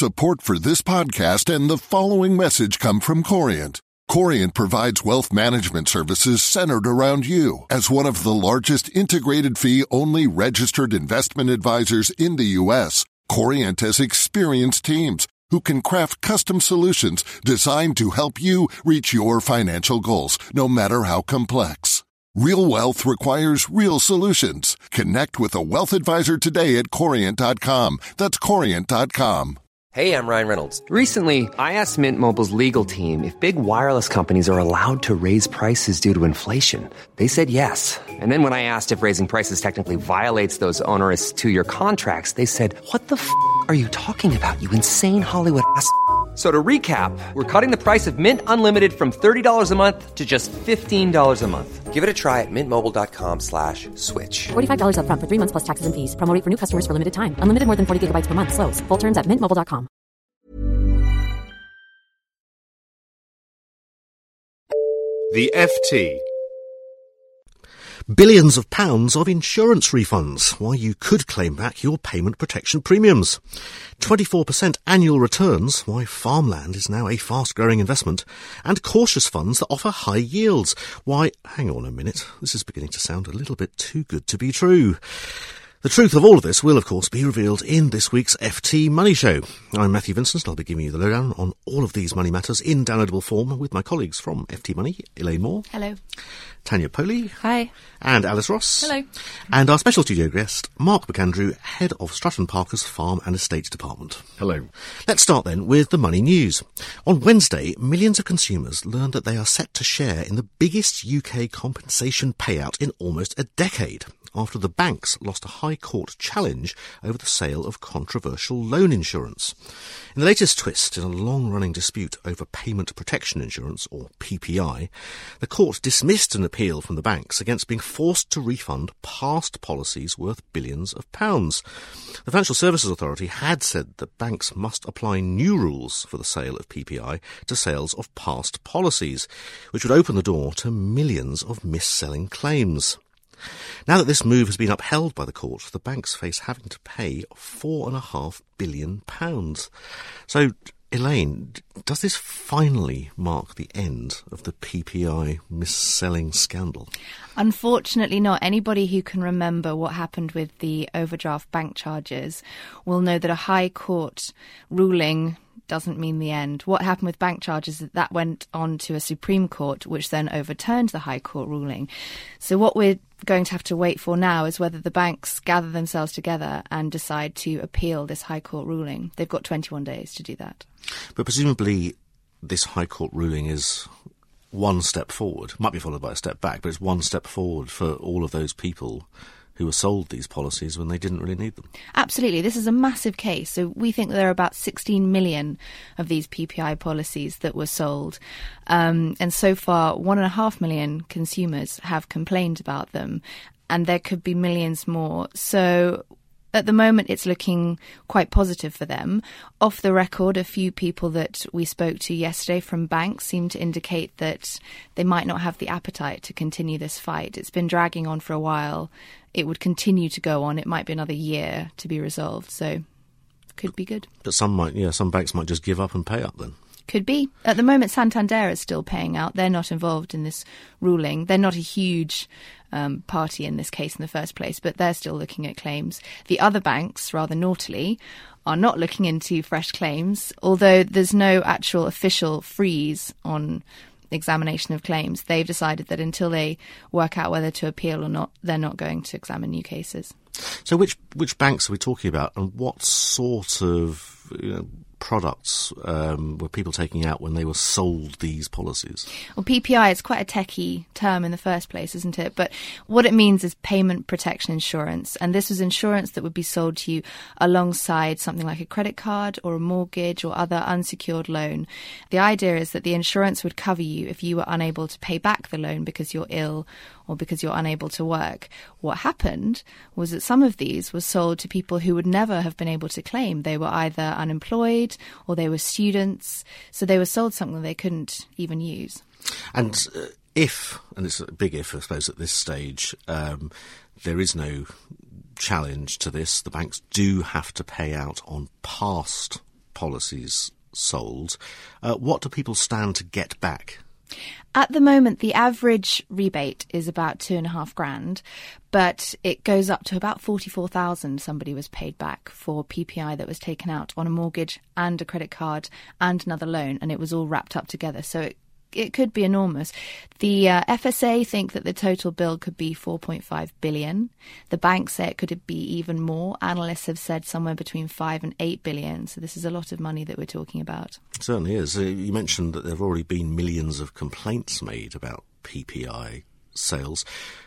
Support for this podcast and the following message come from Corient. Corient provides wealth management services centered around you. As one of the largest integrated fee-only registered investment advisors in the U.S., Corient has experienced teams who can craft custom solutions designed to help you reach your financial goals, no matter how complex. Real wealth requires real solutions. Connect with a wealth advisor today at Corient.com. That's Corient.com. Hey, I'm Ryan Reynolds. Recently, I asked Mint Mobile's legal team if big wireless companies are allowed to raise prices due to inflation. They said yes. And then when I asked if raising prices technically violates those onerous two-year contracts, they said, "What the f*** are you talking about, you insane Hollywood ass?" So to recap, we're cutting the price of Mint Unlimited from $30 a month to just $15 a month. Give it a try at mintmobile.com/switch. $45 up front for 3 months plus taxes and fees. Promo rate for new customers for limited time. Unlimited more than 40 gigabytes per month. Slows full terms at mintmobile.com. The FT. Billions of pounds of insurance refunds, why you could claim back your payment protection premiums. 24% annual returns, why farmland is now a fast-growing investment. And cautious funds that offer high yields, why, hang on a minute, this is beginning to sound a little bit too good to be true. The truth of all of this will, of course, be revealed in this week's FT Money Show. I'm Matthew Vincent, and I'll be giving you the lowdown on all of these money matters in downloadable form with my colleagues from FT Money, Elaine Moore. Hello. Tanya Poley. Hi. And Alice Ross. Hello. And our special studio guest, Mark McAndrew, Head of Stratton Parker's Farm and Estates Department. Hello. Let's start then with the money news. On Wednesday, millions of consumers learned that they are set to share in the biggest UK compensation payout in almost a decade, after the banks lost a High Court challenge over the sale of controversial loan insurance. In the latest twist in a long-running dispute over payment protection insurance, or PPI, the court dismissed an appeal from the banks against being forced to refund past policies worth billions of pounds. The Financial Services Authority had said that banks must apply new rules for the sale of PPI to sales of past policies, which would open the door to millions of mis-selling claims. Now that this move has been upheld by the court, the banks face having to pay £4.5 billion. So, Elaine, does this finally mark the end of the PPI mis-selling scandal? Unfortunately not. Anybody who can remember what happened with the overdraft bank charges will know that a High Court ruling doesn't mean the end. What happened with bank charges is that went on to a Supreme Court, which then overturned the High Court ruling. So what we're going to have to wait for now is whether the banks gather themselves together and decide to appeal this High Court ruling. They've got 21 days to do that. But presumably this High Court ruling is one step forward. Might be followed by a step back, but it's one step forward for all of those people who were sold these policies when they didn't really need them. Absolutely. This is a massive case. So we think there are about 16 million of these PPI policies that were sold. And so far, 1.5 million consumers have complained about them, and there could be millions more. So at the moment, it's looking quite positive for them. Off the record, a few people that we spoke to yesterday from banks seem to indicate that they might not have the appetite to continue this fight. It's been dragging on for a while. It would continue to go on. It might be another year to be resolved, so could be good. But some banks might just give up and pay up then. Could be. At the moment, Santander is still paying out. They're not involved in this ruling. They're not a huge party in this case in the first place, but they're still looking at claims. The other banks, rather naughtily, are not looking into fresh claims, although there's no actual official freeze on examination of claims. They've decided that until they work out whether to appeal or not, they're not going to examine new cases. So which banks are we talking about, and what sort of products were people taking out when they were sold these policies? Well, PPI is quite a techie term in the first place, isn't it? But what it means is payment protection insurance. And this was insurance that would be sold to you alongside something like a credit card or a mortgage or other unsecured loan. The idea is that the insurance would cover you if you were unable to pay back the loan because you're ill or because you're unable to work. What happened was that some of these were sold to people who would never have been able to claim. They were either unemployed or they were students, so they were sold something they couldn't even use. And if, and it's a big if I suppose at this stage, there is no challenge to this, the banks do have to pay out on past policies sold, what do people stand to get back? At the moment, the average rebate is about $2,500, but it goes up to about $44,000 somebody was paid back for PPI that was taken out on a mortgage and a credit card and another loan, and it was all wrapped up together. So it could be enormous. The FSA think that the total bill could be $4.5 billion. The banks say it could be even more. Analysts have said somewhere between $5 and $8 billion. So this is a lot of money that we're talking about. It certainly is. You mentioned that there have already been millions of complaints made about PPI sales.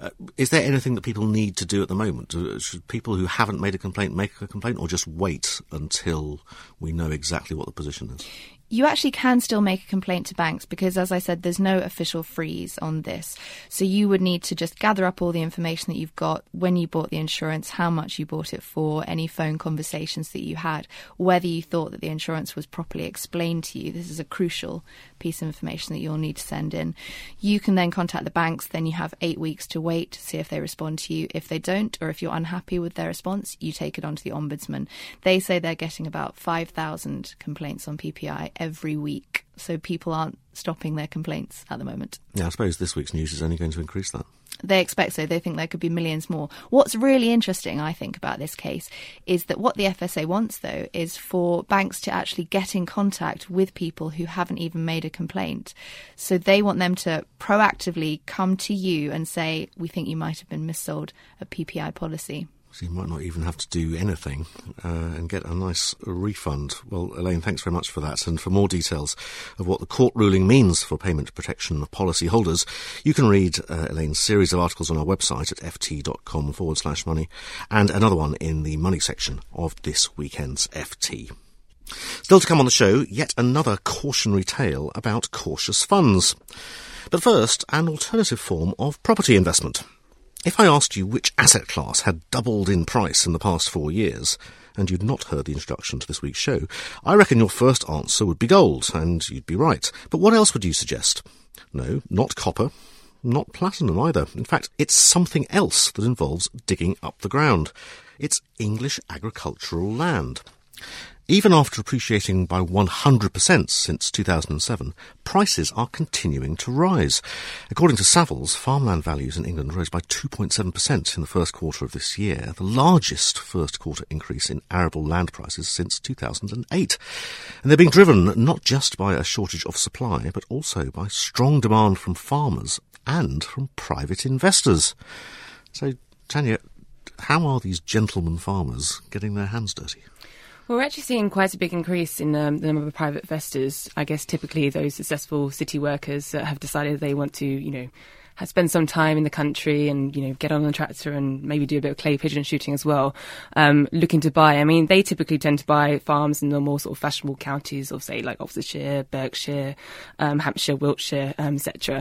Is there anything that people need to do at the moment? Should people who haven't made a complaint make a complaint, or just wait until we know exactly what the position is? You actually can still make a complaint to banks because, as I said, there's no official freeze on this. So you would need to just gather up all the information that you've got, when you bought the insurance, how much you bought it for, any phone conversations that you had, whether you thought that the insurance was properly explained to you. This is a crucial piece of information that you'll need to send in. You can then contact the banks. Then you have 8 weeks to wait to see if they respond to you. If they don't, or if you're unhappy with their response, you take it on to the Ombudsman. They say they're getting about 5,000 complaints on PPI every week. So people aren't stopping their complaints at the moment. Yeah, I suppose this week's news is only going to increase that. They expect so. They think there could be millions more. What's really interesting, I think, about this case is that what the FSA wants, though, is for banks to actually get in contact with people who haven't even made a complaint. So they want them to proactively come to you and say, we think you might have been missold a PPI policy. So you might not even have to do anything and get a nice refund. Well, Elaine, thanks very much for that. And for more details of what the court ruling means for payment protection of policyholders, you can read Elaine's series of articles on our website at ft.com/money and another one in the money section of this weekend's FT. Still to come on the show, yet another cautionary tale about cautious funds. But first, an alternative form of property investment. If I asked you which asset class had doubled in price in the past 4 years, and you'd not heard the introduction to this week's show, I reckon your first answer would be gold, and you'd be right. But what else would you suggest? No, not copper, not platinum either. In fact, it's something else that involves digging up the ground. It's English agricultural land. Even after appreciating by 100% since 2007, prices are continuing to rise. According to Savills, farmland values in England rose by 2.7% in the first quarter of this year, the largest first quarter increase in arable land prices since 2008. And they're being driven not just by a shortage of supply, but also by strong demand from farmers and from private investors. So, Tanya, how are these gentlemen farmers getting their hands dirty? Well, we're actually seeing quite a big increase in the number of private investors. I guess typically those successful city workers that have decided they want to, spend some time in the country and, get on the tractor and maybe do a bit of clay pigeon shooting as well, looking to buy. I mean, they typically tend to buy farms in the more sort of fashionable counties of, say, like Oxfordshire, Berkshire, Hampshire, Wiltshire, etc.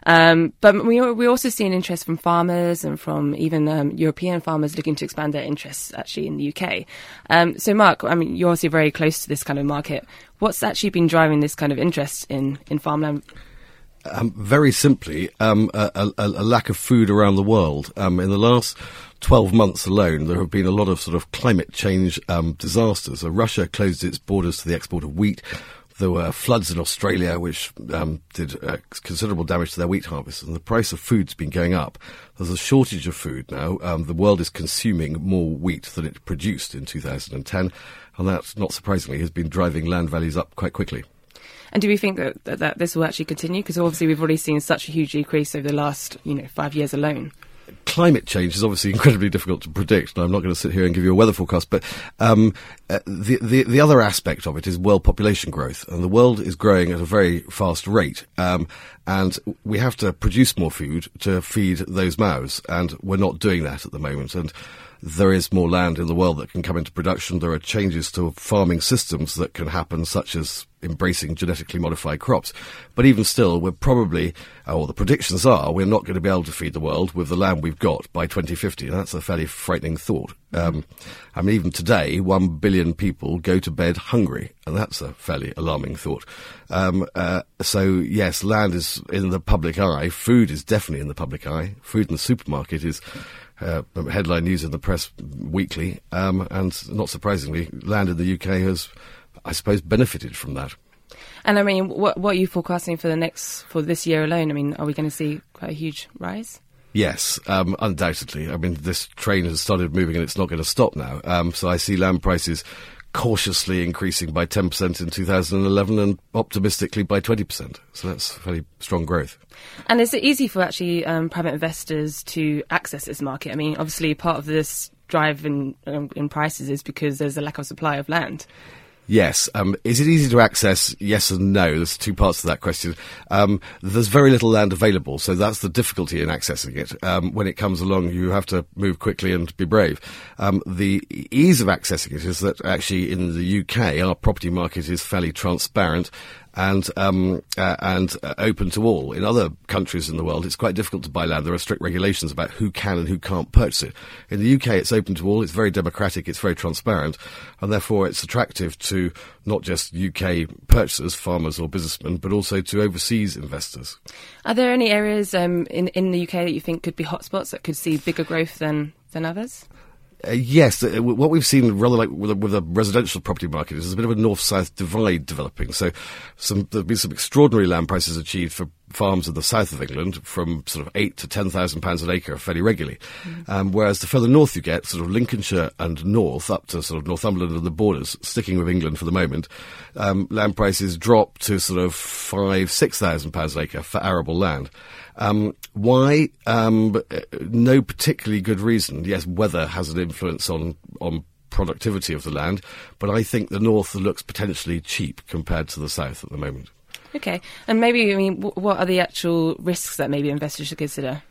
But we also see an interest from farmers and from even European farmers looking to expand their interests actually in the UK. So, Mark, I mean, you're obviously very close to this kind of market. What's actually been driving this kind of interest in farmland? Very simply, a lack of food around the world. In the last 12 months alone, there have been a lot of sort of climate change disasters. Russia closed its borders to the export of wheat. There were floods in Australia, which did considerable damage to their wheat harvest, and the price of food's been going up. There's a shortage of food now. The world is consuming more wheat than it produced in 2010, and that, not surprisingly, has been driving land values up quite quickly. And do we think that this will actually continue? Because obviously we've already seen such a huge decrease over the last, 5 years alone. Climate change is obviously incredibly difficult to predict, and I'm not going to sit here and give you a weather forecast, but the other aspect of it is world population growth, and the world is growing at a very fast rate, and we have to produce more food to feed those mouths, and we're not doing that at the moment. And there is more land in the world that can come into production. There are changes to farming systems that can happen, such as embracing genetically modified crops. But even still, we're probably, or the predictions are, we're not going to be able to feed the world with the land we've got by 2050. And that's a fairly frightening thought. Even today, 1 billion people go to bed hungry, and that's a fairly alarming thought. So, yes, land is in the public eye. Food is definitely in the public eye. Food in the supermarket is headline news in the press weekly, and not surprisingly, land in the UK has I suppose, benefited from that. And I mean, what are you forecasting for this year alone? I mean, are we going to see quite a huge rise? Yes, undoubtedly. I mean, this train has started moving and it's not going to stop now. So I see land prices cautiously increasing by 10% in 2011 and optimistically by 20%. So that's fairly strong growth. And is it easy for actually private investors to access this market? I mean, obviously part of this drive in prices is because there's a lack of supply of land. Yes. Is it easy to access? Yes and no. There's two parts to that question. There's very little land available, so that's the difficulty in accessing it. When it comes along, you have to move quickly and be brave. The ease of accessing it is that actually in the UK, our property market is fairly transparent and open to all. In other countries in the world, it's quite difficult to buy land. There are strict regulations about who can and who can't purchase it. In the UK, it's open to all. It's very democratic. It's very transparent, and therefore it's attractive to not just UK purchasers, farmers or businessmen, but also to overseas investors. Are there any areas in the UK that you think could be hotspots that could see bigger growth than others? Yes, what we've seen rather like with a residential property market is there's a bit of a north-south divide developing. So there've been some extraordinary land prices achieved for farms in the south of England from sort of £8,000 to £10,000 an acre fairly regularly. Whereas the further north you get, sort of Lincolnshire and north, up to sort of Northumberland and the borders, sticking with England for the moment, land prices drop to sort of £5,000-6,000 an acre for arable land. Why? No particularly good reason. Yes, weather has an influence on productivity of the land, but I think the north looks potentially cheap compared to the south at the moment. Okay, and maybe, I mean, what are the actual risks that maybe investors should consider?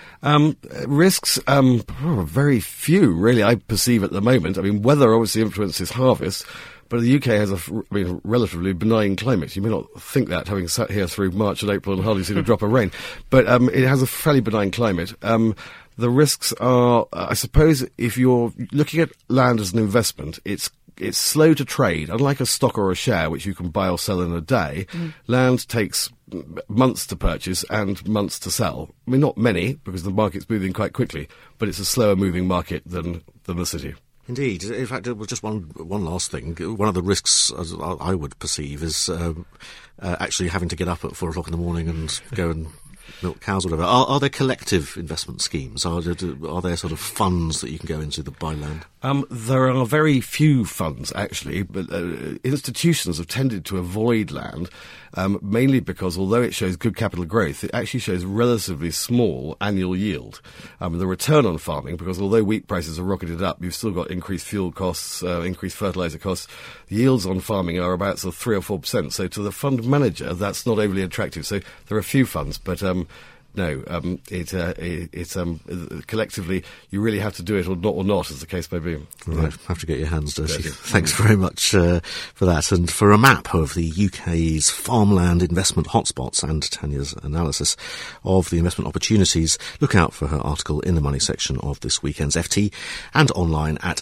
Risks, very few, really, I perceive at the moment. I mean, weather obviously influences harvest, but the UK has a relatively benign climate. You may not think that, having sat here through March and April and hardly seen a drop of rain, but it has a fairly benign climate. The risks are, I suppose, if you're looking at land as an investment, it's slow to trade. Unlike a stock or a share, which you can buy or sell in a day, land takes months to purchase and months to sell. I mean, not many, because the market's moving quite quickly, but it's a slower moving market than the city. Indeed. In fact, just one last thing. One of the risks, as I would perceive, is actually having to get up at 4 o'clock in the morning and go and milk cows or whatever. Are there collective investment schemes? Are there sort of funds that you can go into that buy land? There are very few funds, actually, but institutions have tended to avoid land, mainly because although it shows good capital growth, it actually shows relatively small annual yield. The return on farming, because although wheat prices have rocketed up, you've still got increased fuel costs, increased fertiliser costs. The yields on farming are about sort of 3 or 4%. So to the fund manager, that's not overly attractive. So there are a few funds, but no, it's collectively you really have to do it or not, as the case may be. Right, have to get your hands dirty. Thanks very much for that. And for a map of the UK's farmland investment hotspots and Tanya's analysis of the investment opportunities, look out for her article in the money section of this weekend's FT and online at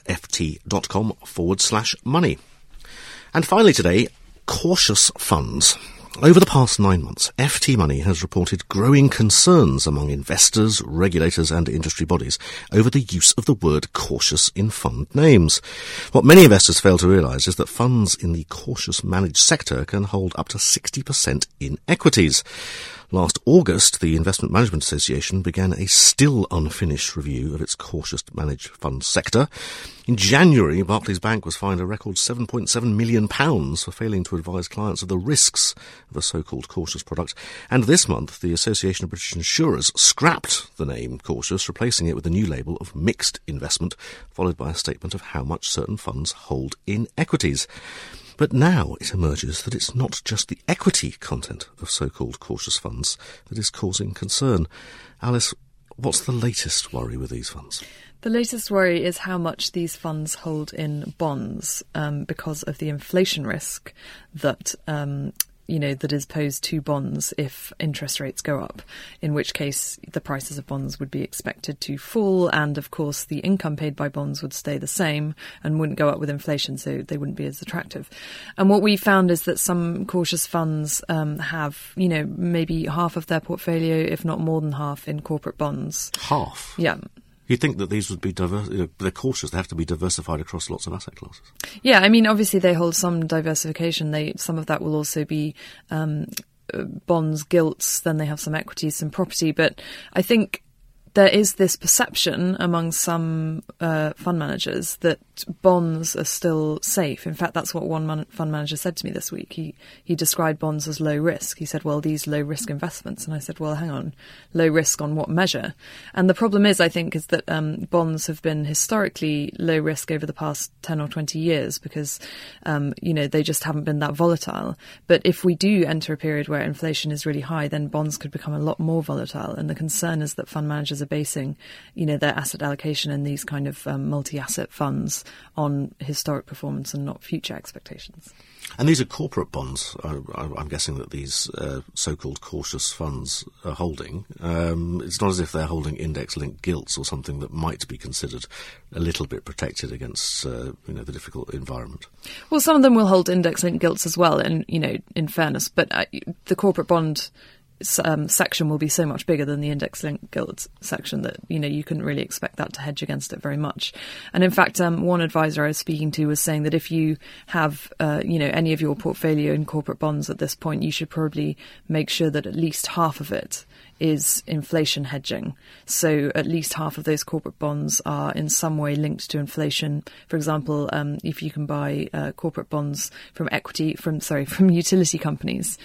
ft.com/money. And finally today, cautious funds. Over the past 9 months, FT Money has reported growing concerns among investors, regulators and industry bodies over the use of the word cautious in fund names. What many investors fail to realise is that funds in the cautious managed sector can hold up to 60% in equities. Last August, the Investment Management Association began a still unfinished review of its cautious managed fund sector. In January, Barclays Bank was fined a record £7.7 million for failing to advise clients of the risks of a so-called cautious product. And this month, the Association of British Insurers scrapped the name cautious, replacing it with a new label of mixed investment, followed by a statement of how much certain funds hold in equities. But now it emerges that it's not just the equity content of so-called cautious funds that is causing concern. Alice, what's the latest worry with these funds? The latest worry is how much these funds hold in bonds because of the inflation risk that that is posed to bonds if interest rates go up, in which case the prices of bonds would be expected to fall, and of course the income paid by bonds would stay the same and wouldn't go up with inflation, so they wouldn't be as attractive. And what we found is that some cautious funds have, maybe half of their portfolio, if not more than half, in corporate bonds. Half? Yeah. You'd think that these would be they're cautious. They have to be diversified across lots of asset classes. Yeah, I mean, obviously they hold some diversification. Some of that will also be bonds, gilts, then they have some equities, some property. But I think there is this perception among some fund managers that bonds are still safe. In fact, that's what one fund manager said to me this week. He described bonds as low risk. He said, well, these low risk investments. And I said, well, hang on, low risk on what measure? And the problem is, I think, is that bonds have been historically low risk over the past 10 or 20 years because, they just haven't been that volatile. But if we do enter a period where inflation is really high, then bonds could become a lot more volatile. And the concern is that fund managers are basing, their asset allocation in these kind of multi-asset funds on historic performance and not future expectations. And these are corporate bonds. I'm guessing that these so-called cautious funds are holding. It's not as if they're holding index-linked gilts or something that might be considered a little bit protected against, the difficult environment. Well, some of them will hold index-linked gilts as well, and in fairness, but the corporate bond section will be so much bigger than the index-linked gilt section that you couldn't really expect that to hedge against it very much. And in fact, one advisor I was speaking to was saying that if you have any of your portfolio in corporate bonds at this point, you should probably make sure that at least half of it is inflation hedging. So at least half of those corporate bonds are in some way linked to inflation. For example, if you can buy corporate bonds from utility companies,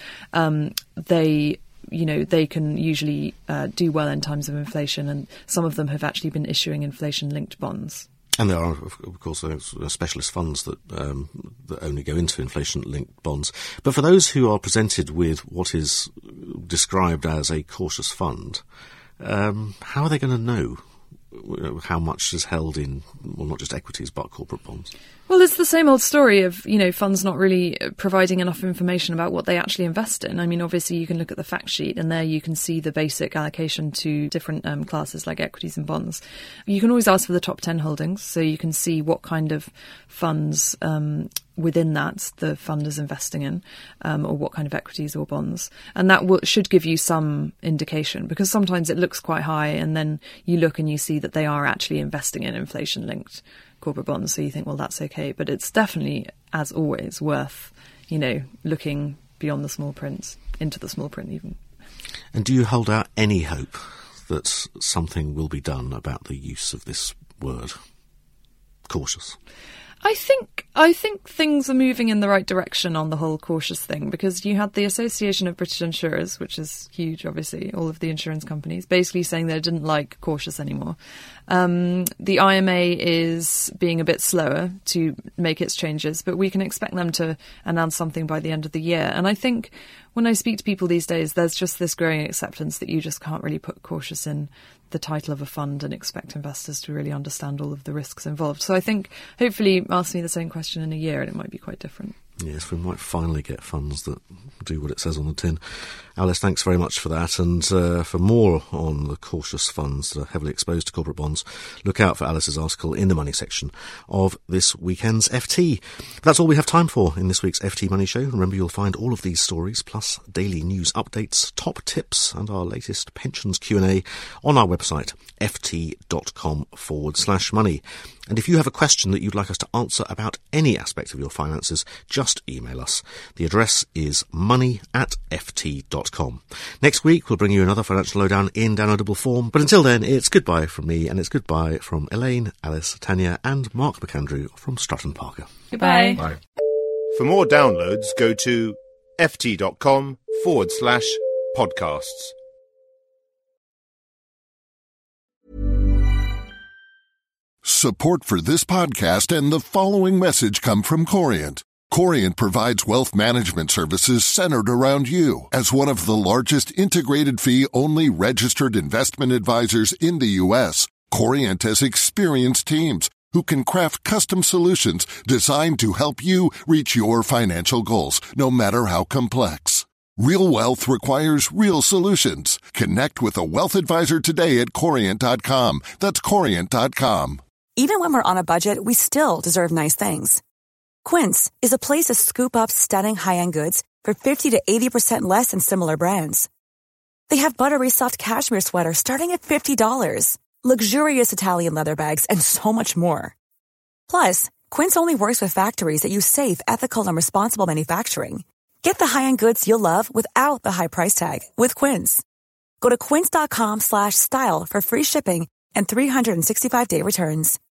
they can usually do well in times of inflation, and some of them have actually been issuing inflation-linked bonds. And there are, of course, specialist funds that only go into inflation-linked bonds. But for those who are presented with what is described as a cautious fund, how are they going to know how much is held in, well, not just equities, but corporate bonds? Well, it's the same old story of, funds not really providing enough information about what they actually invest in. I mean, obviously, you can look at the fact sheet and there you can see the basic allocation to different classes like equities and bonds. You can always ask for the top 10 holdings, so you can see what kind of funds within that the fund is investing in, or what kind of equities or bonds. And that should give you some indication, because sometimes it looks quite high and then you look and you see that they are actually investing in inflation-linked corporate bonds, so you think, well, that's okay. But it's definitely, as always, worth, looking beyond the small print, into the small print even. And do you hold out any hope that something will be done about the use of this word, cautious? I think things are moving in the right direction on the whole cautious thing, because you had the Association of British Insurers, which is huge, obviously, all of the insurance companies, basically saying they didn't like cautious anymore. The IMA is being a bit slower to make its changes, but we can expect them to announce something by the end of the year. And I think when I speak to people these days, there's just this growing acceptance that you just can't really put cautious in the title of a fund and expect investors to really understand all of the risks involved. So I think hopefully ask me the same question in a year and it might be quite different. Yes, we might finally get funds that do what it says on the tin. Alice, thanks very much for that. And for more on the cautious funds that are heavily exposed to corporate bonds, look out for Alice's article in the Money section of this weekend's FT. That's all we have time for in this week's FT Money Show. Remember, you'll find all of these stories, plus daily news updates, top tips, and our latest pensions Q&A on our website, ft.com/money. And if you have a question that you'd like us to answer about any aspect of your finances, just email us. The address is money@ft.com. Next week, we'll bring you another financial lowdown in downloadable form. But until then, it's goodbye from me, and it's goodbye from Elaine, Alice, Tanya, and Mark McAndrew from Stratton Parker. Goodbye. Bye. For more downloads, go to ft.com/podcasts. Support for this podcast and the following message come from Corient. Corient provides wealth management services centered around you. As one of the largest integrated fee-only registered investment advisors in the U.S., Corient has experienced teams who can craft custom solutions designed to help you reach your financial goals, no matter how complex. Real wealth requires real solutions. Connect with a wealth advisor today at Corient.com. That's Corient.com. Even when we're on a budget, we still deserve nice things. Quince is a place to scoop up stunning high-end goods for 50 to 80% less than similar brands. They have buttery soft cashmere sweaters starting at $50, luxurious Italian leather bags, and so much more. Plus, Quince only works with factories that use safe, ethical, and responsible manufacturing. Get the high-end goods you'll love without the high price tag with Quince. Go to quince.com/style for free shipping and 365-day returns.